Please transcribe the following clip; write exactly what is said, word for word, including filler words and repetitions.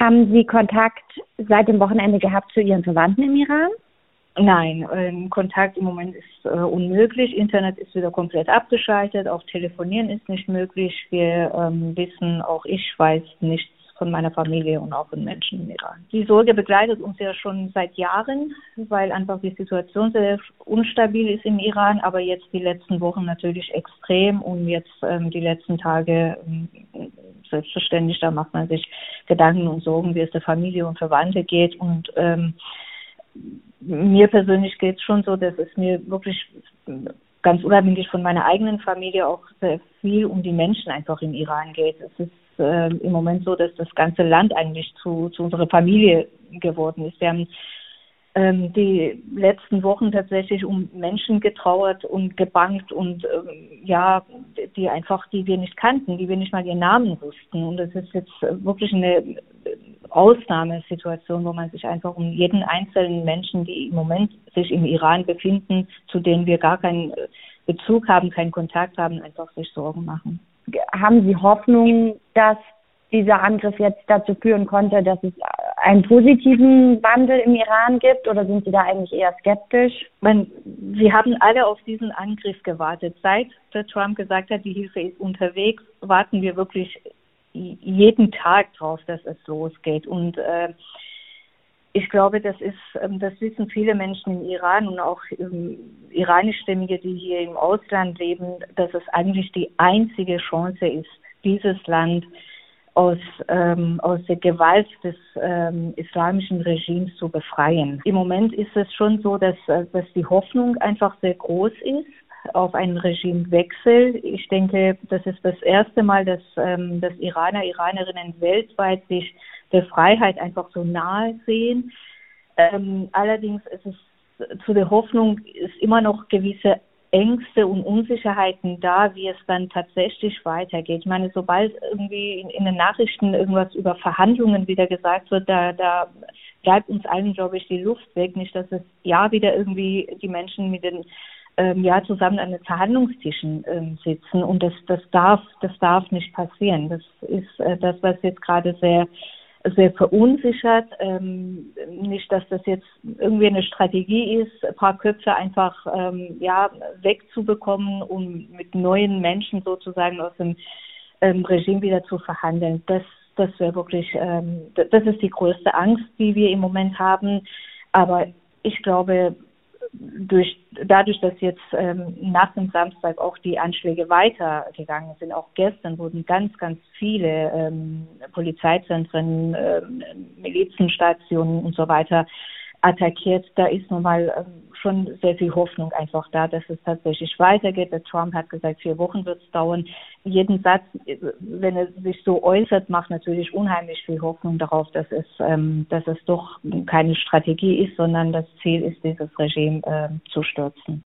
Haben Sie Kontakt seit dem Wochenende gehabt zu Ihren Verwandten im Iran? Nein, ähm, Kontakt im Moment ist äh, unmöglich. Internet ist wieder komplett abgeschaltet. Auch Telefonieren ist nicht möglich. Wir ähm, wissen, auch ich weiß nichts von meiner Familie und auch von Menschen im Iran. Die Sorge begleitet uns ja schon seit Jahren, weil einfach die Situation sehr unstabil ist im Iran, aber jetzt die letzten Wochen natürlich extrem und jetzt ähm, die letzten Tage ähm, selbstverständlich, da macht man sich Gedanken und Sorgen, wie es der Familie und Verwandte geht und ähm, mir persönlich geht es schon so, dass es mir wirklich ganz unabhängig von meiner eigenen Familie auch sehr viel um die Menschen einfach im Iran geht. Es ist äh, im Moment so, dass das ganze Land eigentlich zu, zu unserer Familie geworden ist. Wir haben ähm, die letzten Wochen tatsächlich um Menschen getrauert und gebangt und ähm, ja, die einfach, die wir nicht kannten, die wir nicht mal ihren Namen wussten. Und das ist jetzt wirklich eine Ausnahmesituation, wo man sich einfach um jeden einzelnen Menschen, die im Moment sich im Iran befinden, zu denen wir gar keinen Bezug haben, keinen Kontakt haben, einfach sich Sorgen machen. Haben Sie Hoffnung, dass dieser Angriff jetzt dazu führen konnte, dass es einen positiven Wandel im Iran gibt, oder sind Sie da eigentlich eher skeptisch? Man, wir haben alle auf diesen Angriff gewartet. Seit der Trump gesagt hat, die Hilfe ist unterwegs, warten wir wirklich jeden Tag drauf, dass es losgeht. Und äh, ich glaube, das ist, ähm, das wissen viele Menschen im Iran und auch ähm, iranischstämmige, die hier im Ausland leben, dass es eigentlich die einzige Chance ist, dieses Land aus, ähm, aus der Gewalt des ähm, islamischen Regimes zu befreien. Im Moment ist es schon so, dass, dass die Hoffnung einfach sehr groß ist auf einen Regimewechsel. Ich denke, das ist das erste Mal, dass, ähm, dass Iraner, Iranerinnen weltweit sich der Freiheit einfach so nahe sehen. Ähm, allerdings ist es zu der Hoffnung ist immer noch gewisse Ängste und Unsicherheiten da, wie es dann tatsächlich weitergeht. Ich meine, sobald irgendwie in, in den Nachrichten irgendwas über Verhandlungen wieder gesagt wird, da, da bleibt uns allen, glaube ich, die Luft weg. Nicht, dass es ja wieder irgendwie die Menschen mit den ähm, ja zusammen an den Verhandlungstischen ähm, sitzen, und das das darf das darf nicht passieren. Das ist äh, das, was jetzt gerade sehr sehr verunsichert. Ähm, nicht, dass das jetzt irgendwie eine Strategie ist, ein paar Köpfe einfach ähm, ja wegzubekommen, um mit neuen Menschen sozusagen aus dem ähm, Regime wieder zu verhandeln. Das das wäre wirklich, ähm, das ist die größte Angst, die wir im Moment haben. Aber ich glaube, durch, dadurch, dass jetzt ähm, nach dem Samstag auch die Anschläge weitergegangen sind, auch gestern wurden ganz, ganz viele ähm, Polizeizentren, ähm, Milizenstationen und so weiter attackiert. Da ist nochmal ähm, schon sehr viel Hoffnung einfach da, dass es tatsächlich weitergeht. Der Trump hat gesagt, vier Wochen wird es dauern. Jeden Satz, wenn er sich so äußert, macht natürlich unheimlich viel Hoffnung darauf, dass es, ähm, dass es doch keine Strategie ist, sondern das Ziel ist, dieses Regime äh, zu stürzen.